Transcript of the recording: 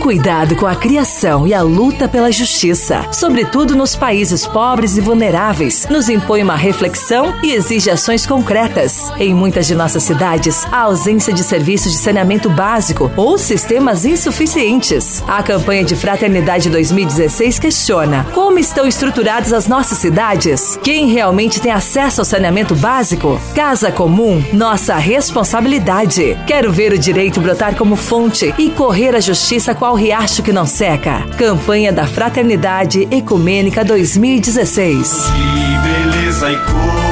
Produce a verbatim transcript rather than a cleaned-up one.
cuidado com a criação e a luta pela justiça, sobretudo nos países pobres e vulneráveis, nos impõe uma reflexão e exige ações concretas. Em muitas de nossas cidades, há ausência de serviços de saneamento básico ou sistemas insuficientes. A campanha de Fraternidade dois mil e dezesseis questiona como estão estruturadas as nossas cidades. Quem realmente tem acesso ao saneamento básico? Casa comum, nossa responsabilidade. Quero ver o direito brotar como fonte e correr a justiça qual riacho que não seca. Campanha da Fraternidade Ecumênica dois mil e dezesseis. Que beleza e cor.